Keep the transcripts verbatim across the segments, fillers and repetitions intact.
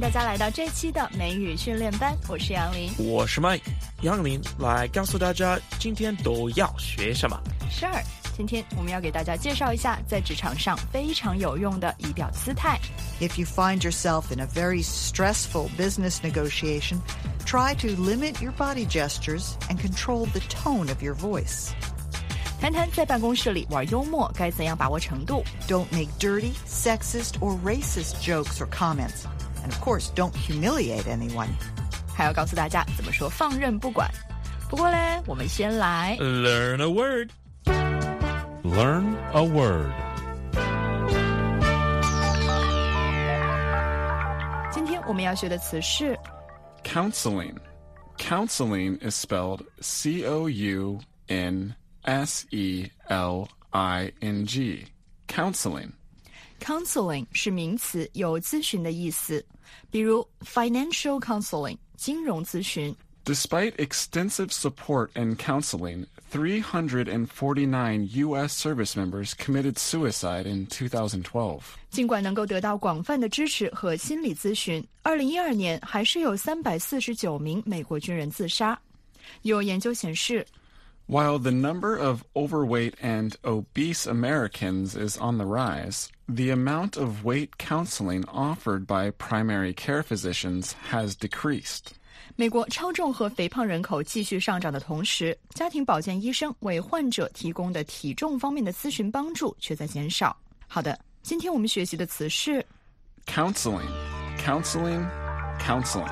大家来到这期的美语训练班，我是杨林， 我是 Mike。杨林来告诉大家今天都要学什么。 Sure， 今天我们要给大家介绍一下在职场上非常有用的仪表姿态。 If you find yourself in a very stressful business negotiation, try to limit your body gestures and control the tone of your voice. 谈谈在办公室里玩幽默该怎样把握程度。 Don't make dirty, sexist, or racist jokes or comments. And of course, don't humiliate anyone. 还要告诉大家怎么说放任不管。不过嘞，我们先来 Learn a word. Learn a word. 今天我们要学的词是 Counseling. Counseling is spelled C O U N S E L I N G. Counseling. Counseling 是名词，有咨询的意思，比如 financial counseling 金融咨询。 Despite extensive support and counseling, three hundred forty-nine U S service members committed suicide in two thousand twelve. 尽管能够得到广泛的支持和心理咨询，二零一二年还是有三百四十九名美国军人自杀。有研究显示， While the number of overweight and obese Americans is on the rise, the amount of weight counseling offered by primary care physicians has decreased. 美国超重和肥胖人口继续上涨的同时，家庭保健医生为患者提供的体重方面的咨询帮助却在减少。好的，今天我们学习的词是 Counseling, counseling, counseling.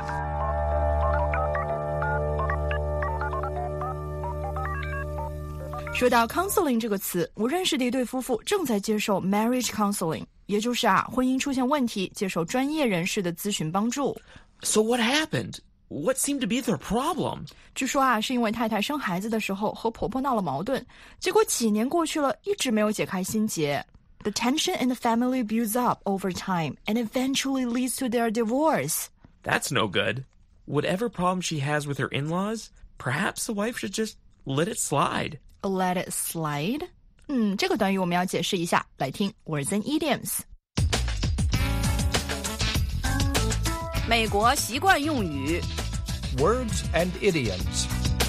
说到 counseling 这个词，我认识的一对夫妇正在接受 marriage counseling， 也就是啊，婚姻出现问题，接受专业人士的咨询帮助。 So what happened? What seemed to be their problem? 据说啊，是因为太太生孩子的时候和婆婆闹了矛盾，结果几年过去了，一直没有解开心结。The tension in the family builds up over time and eventually leads to their divorce. That's no good. Whatever problem she has with her in-laws, perhaps the wife should just let it slide. Let it slide? 嗯，这个短语我们要解释一下，来听 words and idioms。 美国习惯用语 Words and idioms.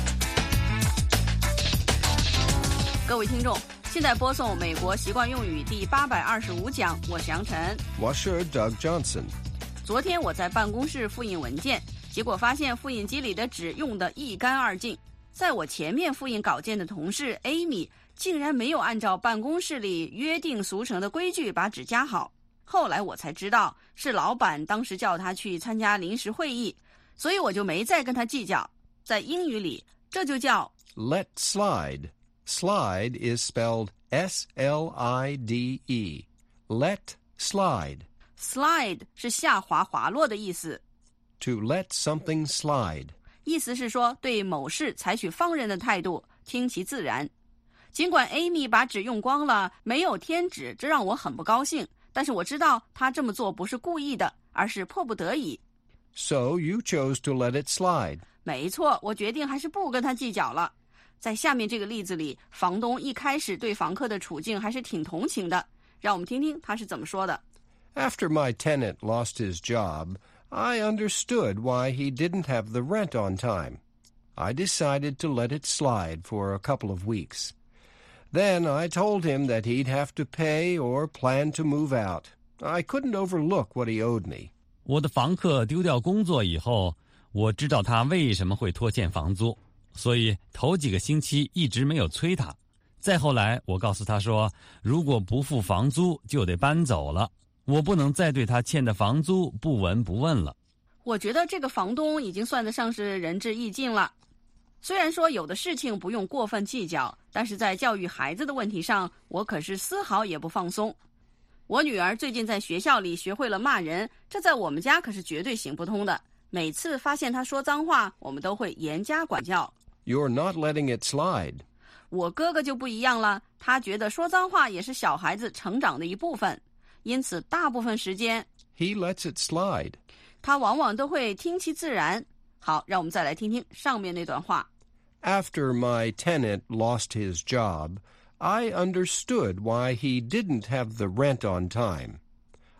各位听众，现在播送美国习惯用语第八百二十五讲，我是杨晨。 我是 Doug Johnson. 昨天我在办公室复印文件，结果发现复印机里的纸用得一干二净。在我前面复印稿件的同事 Amy 竟然没有按照办公室里约定俗成的规矩把纸夹好。后来我才知道是老板当时叫他去参加临时会议，所以我就没再跟他计较。在英语里，这就叫 Let slide. Slide is spelled S L I D E. Let slide. slide 是下滑滑落的意思。 To let something slide. 意思是说对某事采取放任的态度，听其自然。尽管 Amy 把纸用光了，没有添纸，这让我很不高兴，但是我知道她这么做不是故意的，而是迫不得已。 So you chose to let it slide. 没错，我决定还是不跟她计较了。在下面这个例子里，房东一开始对房客的处境还是挺同情的，让我们听听他是怎么说的。 After my tenant lost his job, I understood why he didn't have the rent on time. I decided to let it slide for a couple of weeks. Then I told him that he'd have to pay or plan to move out. I couldn't overlook what he owed me. 我的房客丢掉工作以后，我知道他为什么会拖欠房租，所以头几个星期一直没有催他。再后来，我告诉他说，如果不付房租就得搬走了。我不能再对他欠的房租不闻不问了。 我觉得这个房东已经算得上是仁至义尽了。虽然说有的事情不用过分计较，但是在教育孩子的问题上，我可是丝毫也不放松。我女儿最近在学校里学会了骂人，这在我们家可是绝对行不通的。每次发现她说脏话，我们都会严加管教。 You're not letting it slide. 我哥哥就不一样了，他觉得说脏话也是小孩子成长的一部分。因此大部分时间 He lets it slide. 他往往都会听其自然。好，让我们再来听听上面那段话。 After my tenant lost his job, I understood why he didn't have the rent on time.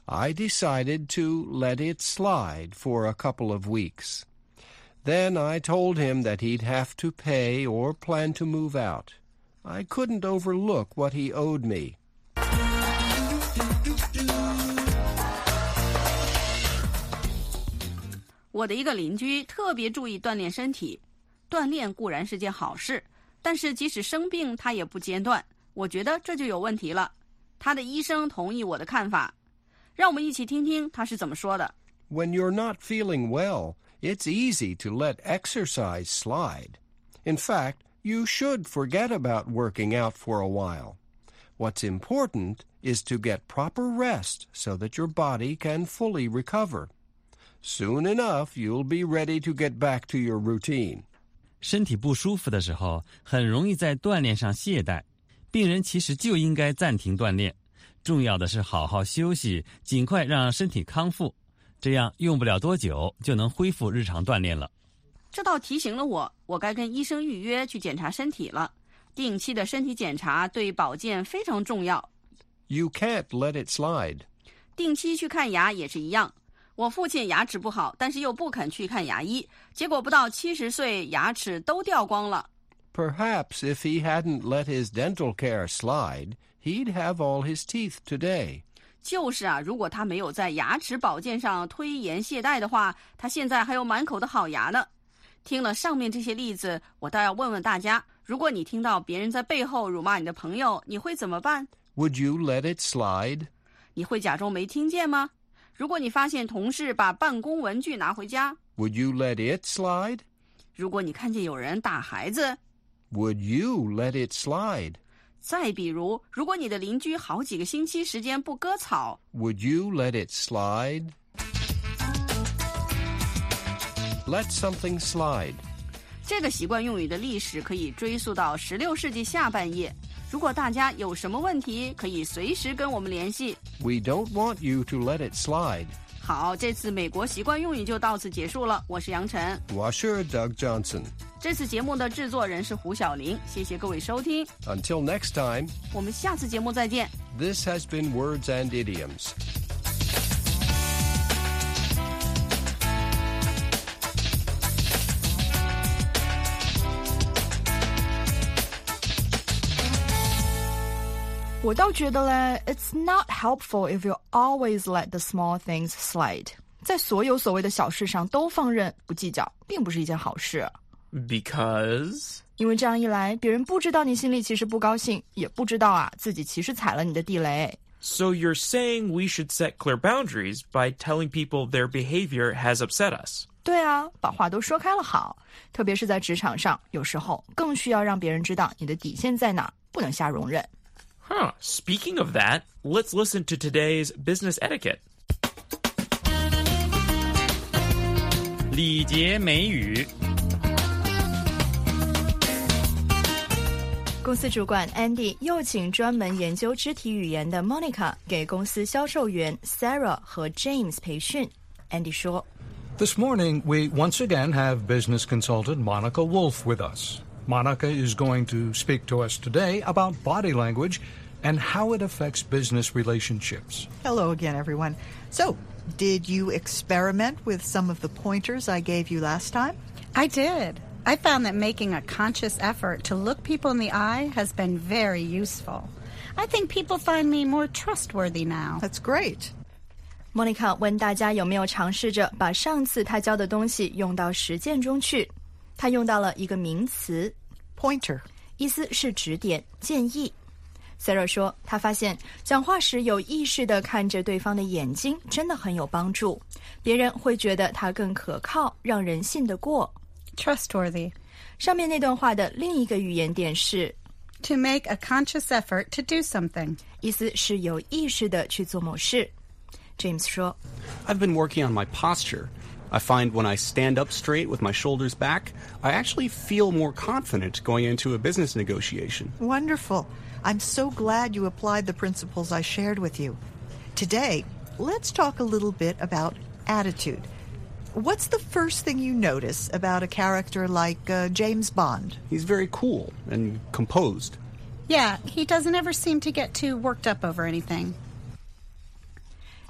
I decided to let it slide for a couple of weeks. Then I told him that he'd have to pay or plan to move out. I couldn't overlook what he owed me. 我的一个邻居特别注意锻炼身体，锻炼固然是件好事，但是即使生病他也不间断，我觉得这就有问题了。他的医生同意我的看法，让我们一起听听他是怎么说的。 When you're not feeling well, it's easy to let exercise slide. In fact, you should forget about working out for a while. What's important is to get proper rest so that your body can fully recover.Soon enough, you'll be ready to get back to your routine. 身体不舒服的时候，很容易在锻炼上懈怠。病人其实就应该暂停锻炼，重要的是好好休息，尽快让身体康复，这样用不了多久就能恢复日常锻炼了。 这倒提醒了我，我该跟医生预约去检查身体了。定期的身体检查对保健非常重要。 You can't let it slide. 定期去看牙也是一样。我父亲牙齿不好，但是又不肯去看牙医，结果不到七十岁，牙齿都掉光了。 Perhaps if he hadn't let his dental care slide, he'd have all his teeth today. 就是啊，如果他没有在牙齿保健上推延懈怠的话，他现在还有满口的好牙呢。听了上面这些例子，我倒要问问大家，如果你听到别人在背后辱骂你的朋友，你会怎么办？ Would you let it slide? 你会假装没听见吗？如果你发现同事把办公文具拿回家 Would you let it slide? 如果你看见有人打孩子 Would you let it slide? 再比如，如果你的邻居好几个星期时间不割草 Would you let it slide? Let something slide. 这个习惯用语的历史可以追溯到十六世纪下半叶。如果大家有什么问题，可以随时跟我们联系。 We don't want you to let it slide. 好，这次美国习惯用语就到此结束了。我是杨晨， 我是 Doug Johnson. 这次节目的制作人是胡小玲，谢谢各位收听。 Until next time, 我们下次节目再见。 this has been Words and Idioms. "我倒觉得嘞 ，It's not helpful if you always let the small things slide." 在所有所谓的小事上都放任不计较，并不是一件好事。 Because? 因为这样一来，别人不知道你心里其实不高兴，也不知道啊自己其实踩了你的地雷。 So you're saying we should set clear boundaries by telling people their behavior has upset us. 对啊，把话都说开了好，特别是在职场上，有时候更需要让别人知道你的底线在哪，不能瞎容忍。 Huh. Speaking of that, let's listen to today's business etiquette. 礼节美语。 公司主管 Andy 又请专门研究肢体语言的 Monica 给公司销售员 Sarah 和 James 培训。Andy 说 This morning, we once again have business consultant Monica Wolf with us. Monica is going to speak to us today about body language and how it affects business relationships. Hello again, everyone. So, did you experiment with some of the pointers I gave you last time? I did. I found that making a conscious effort to look people in the eye has been very useful. I think people find me more trustworthy now. That's great. Monica 问大家有没有尝试着把上次她教的东西用到实践中去。她用到了一个名词 Pointer. 意思是指点、建议。Sarah 说她发现讲话时有意识地看着对方的眼睛真的很有帮助，别人会觉得她更可靠，让人信得过。 Trustworthy. 上面那段话的另一个语言点是 To make a conscious effort to do something. 意思是有意识地去做某事。James 说 I've been working on my posture. I find when I stand up straight with my shoulders back, I actually feel more confident going into a business negotiation. Wonderful. I'm so glad you applied the principles I shared with you. Today, let's talk a little bit about attitude. What's the first thing you notice about a character like uh, James Bond? He's very cool and composed. Yeah, he doesn't ever seem to get too worked up over anything.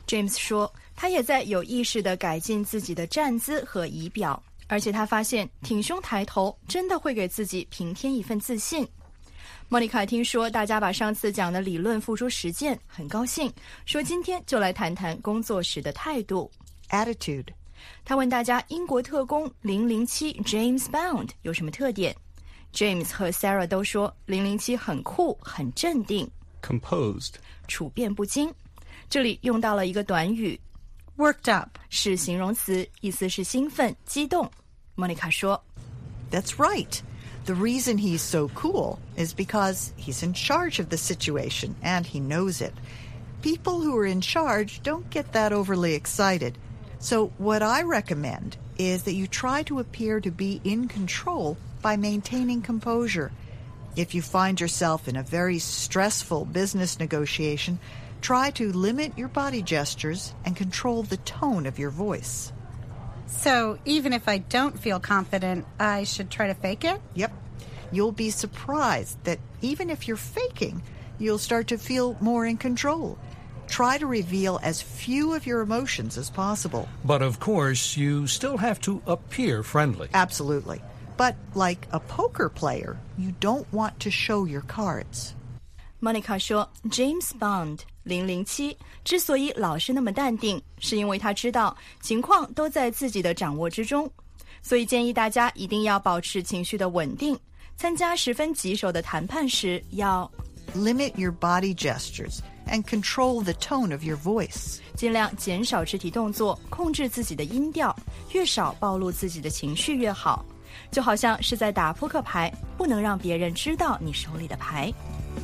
James 说，他也在有意识地改进自己的站姿和仪表，而且他发现挺胸抬头真的会给自己平添一份自信。莫妮卡听说大家把上次讲的理论付诸实践，很高兴，说今天就来谈谈工作时的态度 Attitude。 他问大家英国特工零零七 James Bond 有什么特点。 James 和 Sarah 都说零零七很酷，很镇定， Composed。 处变不惊。这里用到了一个短语 Worked up 是形容词，意思是兴奋、激动。莫妮卡说 That's right. The reason he's so cool is because he's in charge of the situation and he knows it. People who are in charge don't get that overly excited. So what I recommend is that you try to appear to be in control by maintaining composure. If you find yourself in a very stressful business negotiation, try to limit your body gestures and control the tone of your voice. So even if I don't feel confident, I should try to fake it? Yep. You'll be surprised that even if you're faking, you'll start to feel more in control. Try to reveal as few of your emotions as possible. But of course, you still have to appear friendly. Absolutely. But like a poker player, you don't want to show your cards. Monica 说 James Bond 零零七之所以老是那么淡定，是因为他知道情况都在自己的掌握之中，所以建议大家一定要保持情绪的稳定，参加十分棘手的谈判时要 Limit your body gestures and control the tone of your voice. 尽量减少肢体动作，控制自己的音调，越少暴露自己的情绪越好，就好像是在打扑克牌，不能让别人知道你手里的牌。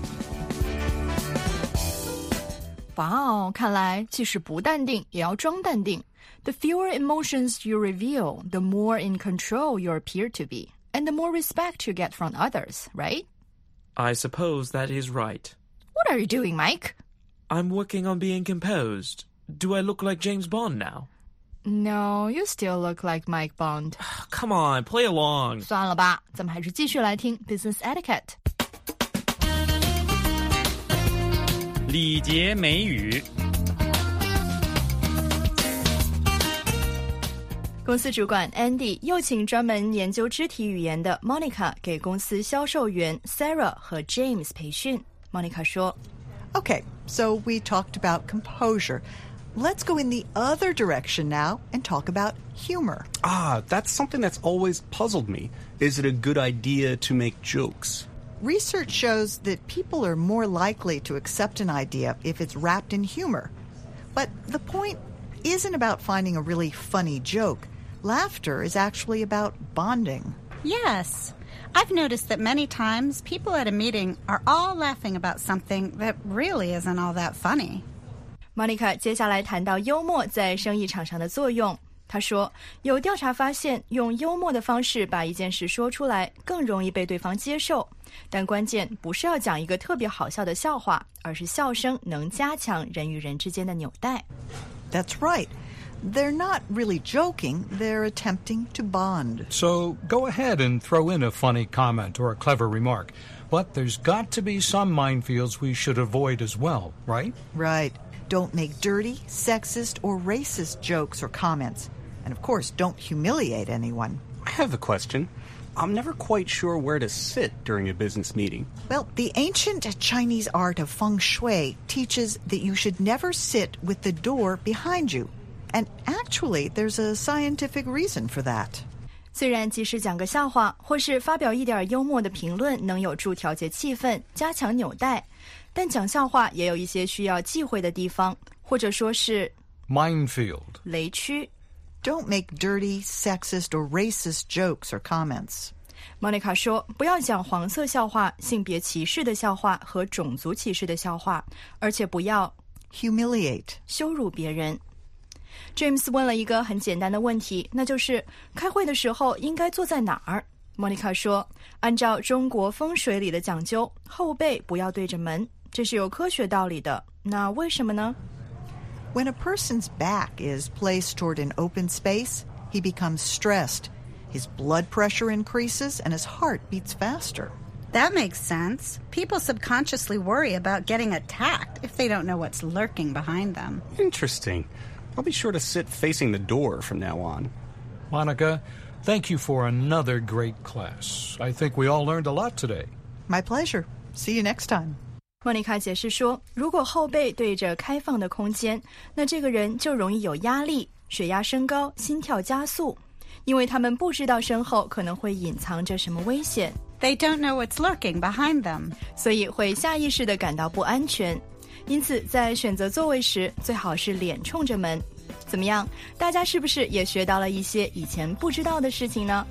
哇哦，看来即使不淡定也要装淡定。The fewer emotions you reveal, the more in control you appear to be, and the more respect you get from others, right? I suppose that is right. What are you doing, Mike? I'm working on being composed. Do I look like James Bond now? No, you still look like Mike Bond. Come on, play along. 算了吧，咱们还是继续来听 Business Etiquette。 礼节美语。 公司主管 Andy 又请专门研究肢体语言的 Monica 给公司销售员 Sarah 和 James 培训。Monica 说 Okay, so we talked about composure. Let's go in the other direction now and talk about humor. Ah, that's something that's always puzzled me. Is it a good idea to make jokes? Research shows that people are more likely to accept an idea if it's wrapped in humor. But the point isn't about finding a really funny joke. Laughter is actually about bonding. Yes. I've noticed that many times people at a meeting are all laughing about something that really isn't all that funny. Monica 接下来谈到幽默在生意场上的作用。她说，有调查发现，用幽默的方式把一件事说出来，更容易被对方接受。但关键不是要讲一个特别好笑的笑话，而是笑声能加强人与人之间的纽带。 That's right. They're not really joking, they're attempting to bond. So go ahead and throw in a funny comment or a clever remark. But there's got to be some minefields we should avoid as well, right? Right. Don't make dirty, sexist, or racist jokes or comments. And of course, don't humiliate anyone. I have a question. I'm never quite sure where to sit during a business meeting. Well, the ancient Chinese art of feng shui teaches that you should never sit with the door behind you. And actually, there's a scientific reason for that. 虽然即使讲个笑话，或是发表一点幽默的评论，能有助调节气氛、加强纽带，但讲笑话也有一些需要忌讳的地方，或者说是 minefield 雷区。 Don't make dirty, sexist, or racist jokes or comments. Monica 说，不要讲黄色笑话、性别歧视的笑话和种族歧视的笑话，而且不要 humiliate 羞辱别人。James 问了一个很简单的问题，那就是开会的时候应该坐在哪儿。Monica 说，按照中国风水里的讲究，后背不要对着门，这是有科学道理的。那为什么呢？ When a person's back is placed toward an open space, he becomes stressed. His blood pressure increases and his heart beats faster. That makes sense. People subconsciously worry about getting attacked if they don't know what's lurking behind them. Interesting. I'll be sure to sit facing the door from now on. Monica, thank you for another great class. I think we all learned a lot today. My pleasure. See you next time. 莫妮卡解释说，如果后背对着开放的空间，那这个人就容易有压力，血压升高，心跳加速，因为他们不知道身后可能会隐藏着什么危险。 They don't know what's lurking behind them. 所以会下意识地感到不安全。因此在选择座位时，最好是脸冲着门。怎么样，大家是不是也学到了一些以前不知道的事情呢？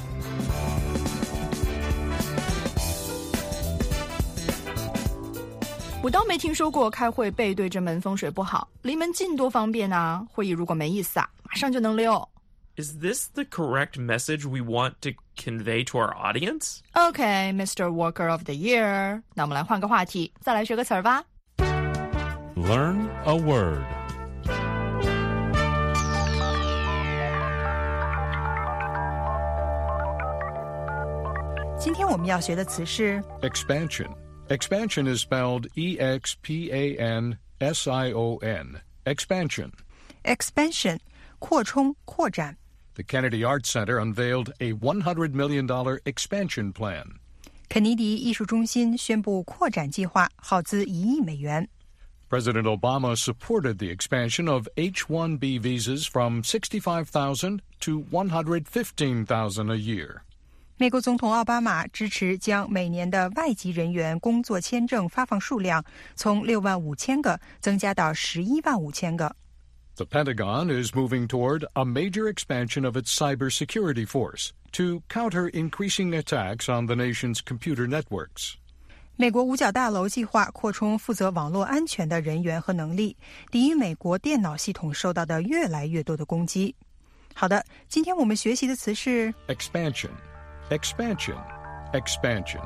我倒没听说过开会背对着门风水不好，离门近多方便啊！会议如果没意思啊，马上就能溜。 Is this the correct message we want to convey to our audience? Okay, Mister Worker of the Year. 那我们来换个话题，再来学个词儿吧。 Learn a word. 今天我们要学的词是 Expansion.Expansion is spelled E X P A N S I O N. Expansion. Expansion, 扩充、扩展。 The Kennedy Arts Center unveiled a one hundred million dollars expansion plan. 肯尼迪艺术中心宣布扩展计划，耗资一亿美元。 President Obama supported the expansion of H one B visas from sixty-five thousand to one hundred fifteen thousand a year. 美国总统奥巴马支持将每年的外籍人员工作签证发放数量从六万五千个增加到十一万五千个。 The Pentagon is moving toward a major expansion of its cybersecurity force to counter increasing attacks on the nation's computer networks. 美国五角大楼计划扩充负责网络安全的人员和能力，抵御美国电脑系统受到的越来越多的攻击。好的，今天我们学习的词是 Expansion, expansion, expansion.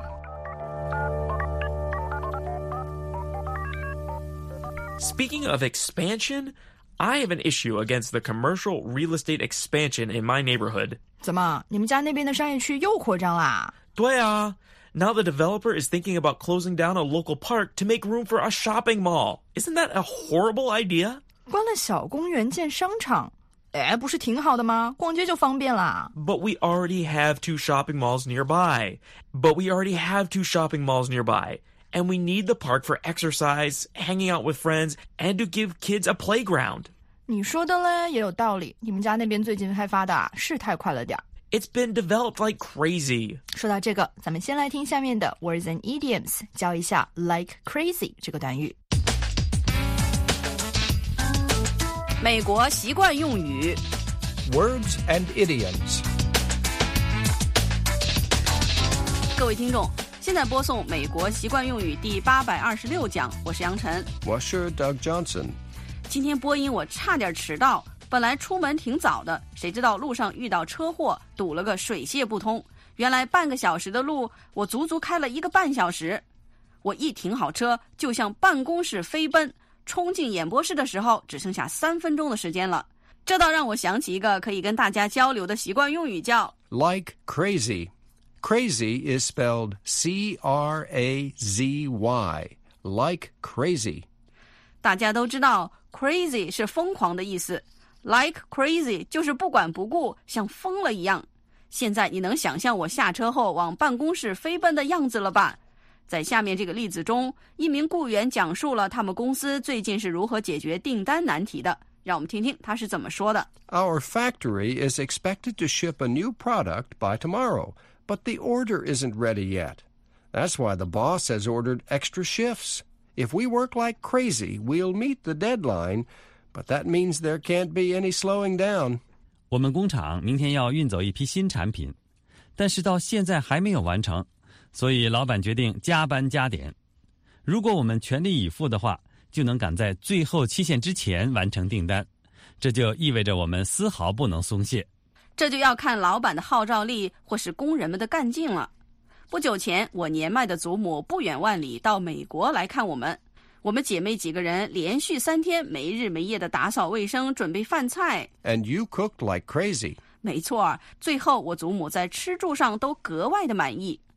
Speaking of expansion, I have an issue against the commercial real estate expansion in my neighborhood. 怎么，你们家那边的商业区又扩张啦？ 对啊。Now the developer is thinking about closing down a local park to make room for a shopping mall. Isn't that a horrible idea? 关了小公园建商场，哎，不是挺好的吗？逛街就方便啦。 But we already have two shopping malls nearby. But we already have two shopping malls nearby. And we need the park for exercise, hanging out with friends, and to give kids a playground. 你说的嘞，也有道理。你们家那边最近开发的是太快了点。 It's been developed like crazy. 说到这个，咱们先来听下面的 words and idioms， 教一下 like crazy 这个短语。 美国习惯用语 Words and idioms. 各位听众，现在播送美国习惯用语第八百二十六讲，我是杨晨， 我是 Doug Johnson. 今天播音我差点迟到，本来出门挺早的，谁知道路上遇到车祸，堵了个水泄不通。原来半个小时的路，我足足开了一个半小时。我一停好车，就向办公室飞奔，冲进演播室的时候，只剩下三分钟的时间了。这倒让我想起一个可以跟大家交流的习惯用语，叫 Like crazy. Crazy is spelled C R A Z Y. Like crazy. 大家都知道 crazy 是疯狂的意思， like crazy 就是不管不顾，像疯了一样。现在你能想象我下车后往办公室飞奔的样子了吧？在下面这个例子中，一名雇员讲述了他们公司最近是如何解决订单难题的，让我们听听他是怎么说的。 Our factory is expected to ship a new product by tomorrow, but the order isn't ready yet. That's why the boss has ordered extra shifts. If we work like crazy, we'll meet the deadline, but that means there can't be any slowing down. 我们工厂明天要运走一批新产品，但是到现在还没有完成，所以老板决定加班加点。如果我们全力以赴的话，就能赶在最后期限之前完成订单，这就意味着我们丝毫不能松懈。 这就要看老板的号召力或是工人们的干劲了。不久前，我年迈的祖母不远万里到美国来看我们。我们姐妹几个人连续三天没日没夜的打扫卫生，准备饭菜。 And you cooked like crazy. 没错，最后我祖母在吃住上都格外的满意。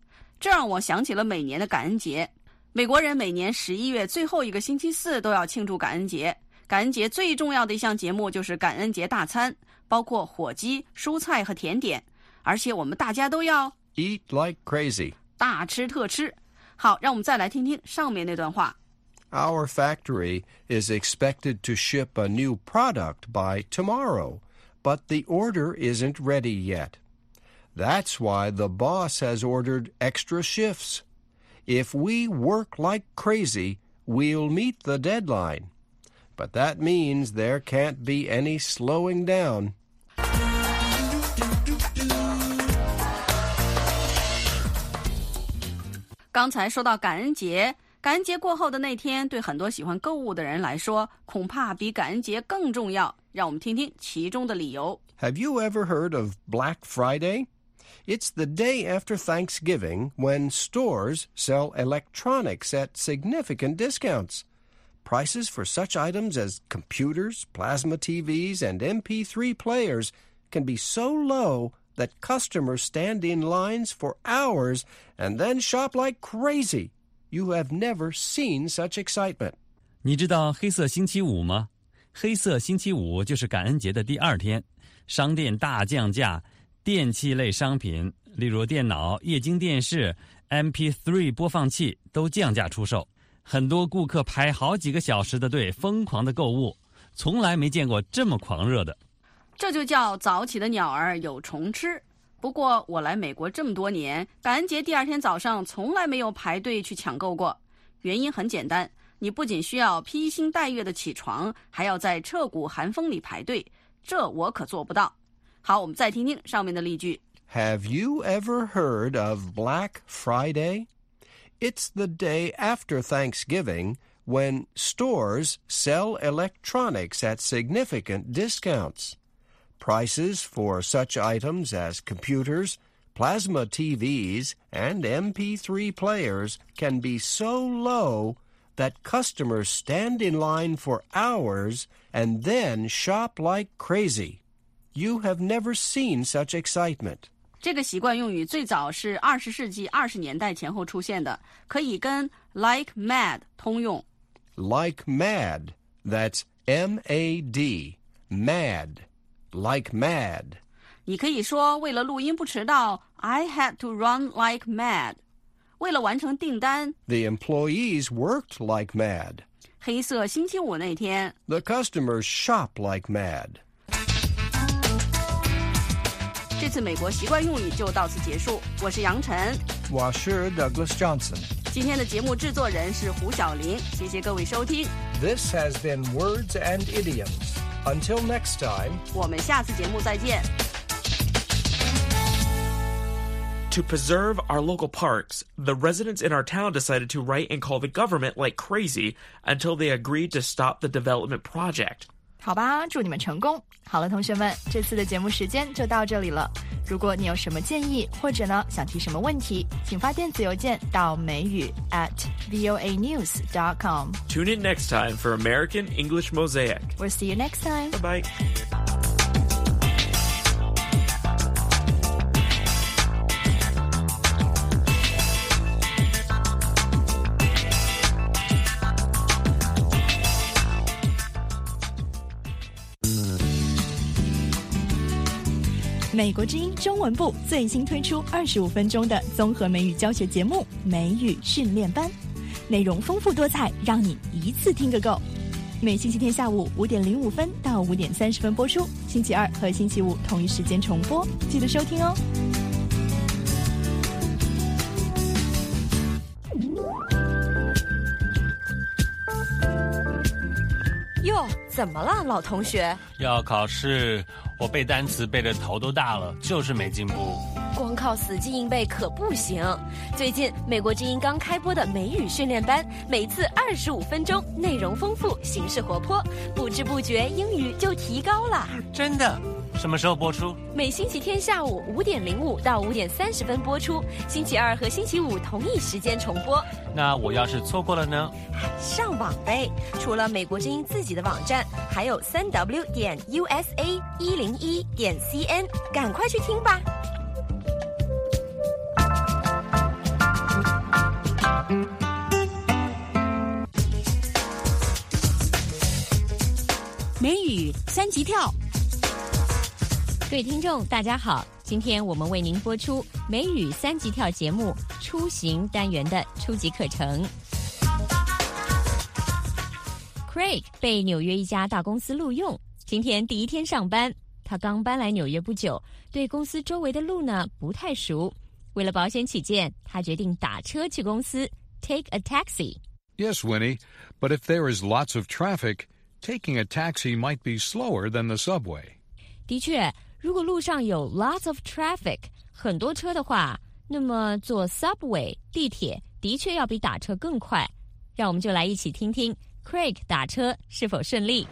这让我想起了每年的感恩节。美国人每年十一月最后一个星期四都要庆祝感恩节。感恩节最重要的一项节目就是感恩节大餐，包括火鸡、蔬菜和甜点，而且我们大家都要 Eat like crazy. 大吃特吃。好，让我们再来听听上面那段话。 Our factory is expected to ship a new product by tomorrow, but the order isn't ready yet. That's why the boss has ordered extra shifts. If we work like crazy, we'll meet the deadline. But that means there can't be any slowing down. 刚才说到感恩节，感恩节过后的那天，对很多喜欢购物的人来说，恐怕比感恩节更重要。让我们听听其中的理由。 Have you ever heard of Black Friday? It's the day after Thanksgiving when stores sell electronics at significant discounts. Prices for such items as computers, plasma T Vs, and M P three players can be so low that customers stand in lines for hours and then shop like crazy. You have never seen such excitement. 你知道黑色星期五吗？黑色星期五就是感恩节的第二天，商店大降价，电器类商品，例如电脑、液晶电视、M P three 播放器都降价出售。很多顾客排好几个小时的队，疯狂的购物，从来没见过这么狂热的。 这就叫早起的鸟儿有虫吃。不过我来美国这么多年，感恩节第二天早上从来没有排队去抢购过。原因很简单，你不仅需要披星戴月的起床，还要在彻骨寒风里排队，这我可做不到。好，我们再听听上面的例句。 Have you ever heard of Black Friday?It's the day after Thanksgiving when stores sell electronics at significant discounts. Prices for such items as computers, plasma T Vs, and M P three players can be so low that customers stand in line for hours and then shop like crazy. You have never seen such excitement. 这个习惯用语最早是二十世纪二十年代前后出现的，可以跟 like mad 通用。 Like mad, that's M A D, mad, like mad. 你可以说为了录音不迟到 I had to run like mad. 为了完成订单 The employees worked like mad. 黑色星期五那天 The customers shop like mad. 这次美国习惯用语就到此结束。我是杨晨， 我是 Douglas Johnson。 今天的节目制作人是胡小玲，谢谢各位收听。 This has been Words and Idioms. Until next time, 我们下次节目再见。 To preserve our local parks, the residents in our town decided to write and call the government like crazy until they agreed to stop the development project. 好吧，祝你们成功。好了，同学们，这次的节目时间就到这里了。如果你有什么建议，或者呢想提什么问题，请发电子邮件到美语 at voa news dot com. Tune in next time for American English Mosaic. We'll see you next time. Bye bye. 美国之音中文部最新推出二十五分钟的综合美语教学节目《美语训练班》，内容丰富多彩，让你一次听个够。每星期天下午五点零五分到五点三十分播出，星期二和星期五同一时间重播，记得收听哦。 哟，怎么了，老同学？ 要考试，我背单词背得头都大了，就是没进步。 光靠死记硬背可不行。最近美国之音刚开播的美语训练班，每次二十五分钟，内容丰富，形式活泼，不知不觉英语就提高了。 真的？什么时候播出？ 每星期天下午五点零五到五点三十分播出，星期二和星期五同一时间重播。 那我要是错过了呢？ 上网呗！除了美国之音自己的网站，还有三 w 点 u s a 一零一点 c n， 赶快去听吧。 三级跳。各位听众大家好，今天我们为您播出美语三级跳节目出行单元的初级课程。Craig 被纽约一家大公司录用，今天第一天上班。他刚搬来纽约不久，对公司周围的路呢不太熟。为了保险起见，他决定打车去公司 ，take a taxi. Yes, Winnie, but if there is lots of traffic, taking a taxi might be slower than the subway. 的确，如果路上有 lots of traffic 很多车的话，那么坐 subway 地铁的确要比打车更快。让我们就来一起听听 Craig 打车是否顺利。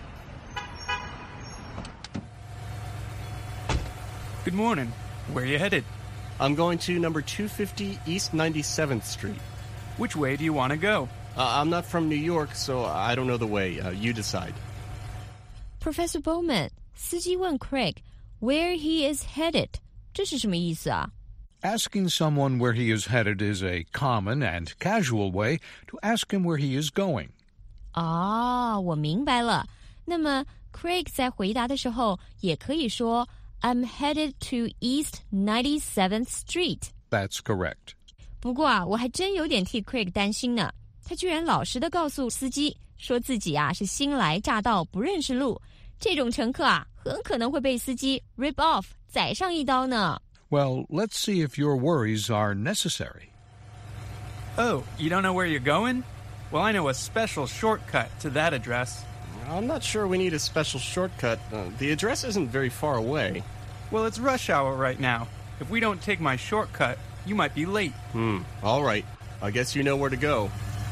Good morning. Where are you headed? I'm going to number two fifty East ninety-seventh Street. Which way do you want to go? Uh, I'm not from New York, so I don't know the way. Uh, you decide. Professor Bowman, 司机问 Craig where he is headed. 这是什么意思啊？ Asking someone where he is headed is a common and casual way to ask him where he is going. 啊，我明白了。那么 Craig 在回答的时候也可以说I'm headed to East ninety-seventh Street. That's correct. 不过啊，我还真有点替 Craig 担心呢。他居然老实的告诉司机，说自己啊是新来乍到，不认识路。这种乘客啊，很可能会被司机 rip off 宰上一刀呢。 Well, let's see if your worries are necessary. Oh, you don't know where you're going? Well, I know a special shortcut to that address. I'm not sure we need a special shortcut. Uh, the address isn't very far away. Well, it's rush hour right now. If we don't take my shortcut, you might be late. Hmm, all right. I guess you know where to go.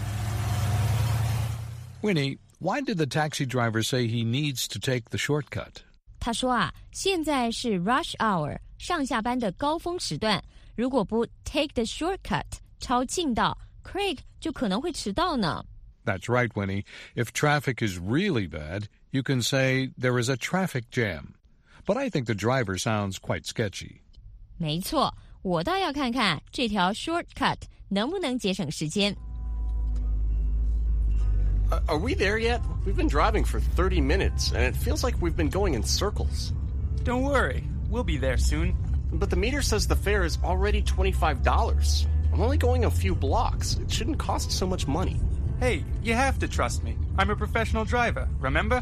Winnie, why did the taxi driver say he needs to take the shortcut? 他说啊，现在是 rush hour 上下班的高峰时段，如果不 take the shortcut 抄近道 Craig 就可能会迟到呢。 That's right, Winnie. If traffic is really bad, you can say there is a traffic jam. But I think the driver sounds quite sketchy. 没错，我倒要看看这条 shortcut 能不能节省时间。 Uh, are we there yet? We've been driving for thirty minutes, and it feels like we've been going in circles. Don't worry, we'll be there soon. But the meter says the fare is already twenty-five dollars. I'm only going a few blocks. It shouldn't cost so much money. Hey, you have to trust me. I'm a professional driver, remember?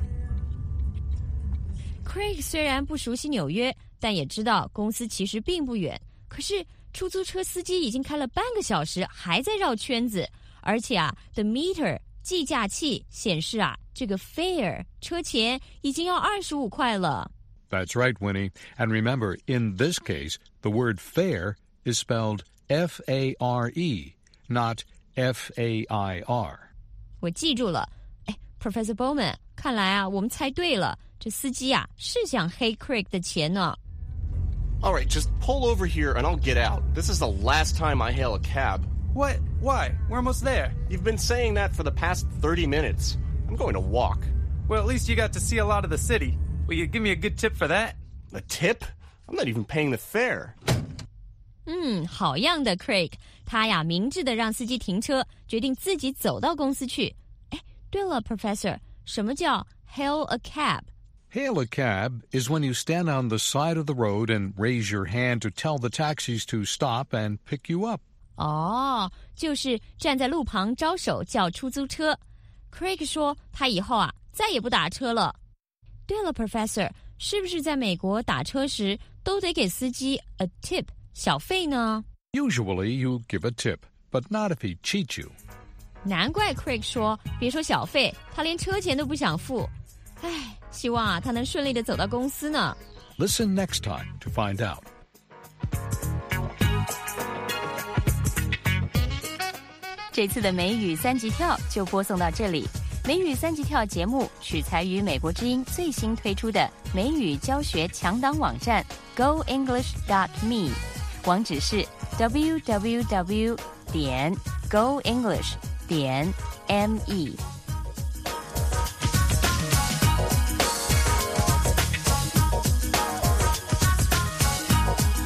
Craig 虽然不熟悉纽约，但也知道公司其实并不远。可是出租车司机已经开了半个小时，还在绕圈子。而且啊 ，the meter 计价器显示啊，这个 fare 车钱已经要二十五块了。 That's right, Winnie. And remember, in this case, the word fare is spelled F A R E, not F A I R. 我记住了。哎 ，Professor Bowman， 看来啊，我们猜对了，这司机啊是想黑 Craig 的钱呢。 All right, just pull over here and I'll get out. This is the last time I hail a cab. What? Why? We're almost there. You've been saying that for the past thirty minutes. I'm going to walk. Well, at least you got to see a lot of the city. Will you give me a good tip for that? A tip? I'm not even paying the fare. 嗯，好样的 Craig， 他呀明智的让司机停车，决定自己走到公司去。哎，对了 Professor， 什么叫 hail a cab？ Hail a cab is when you stand on the side of the road and raise your hand to tell the taxis to stop and pick you up. 哦，就是站在路旁招手叫出租车。Craig 说他以后啊再也不打车了。对了 Professor， 是不是在美国打车时都得给司机 a tip 小费呢？ Usually you give a tip, but not if he cheats you. 难怪 Craig 说别说小费，他连车钱都不想付。唉，希望啊他能顺利的走到公司呢。 Listen next time to find out. 这次的美语三级跳就播送到这里。美语三级跳节目取材于美国之音最新推出的美语教学强档网站 go english dot me， 网址是 double-u double-u double-u 点 go english 点 me。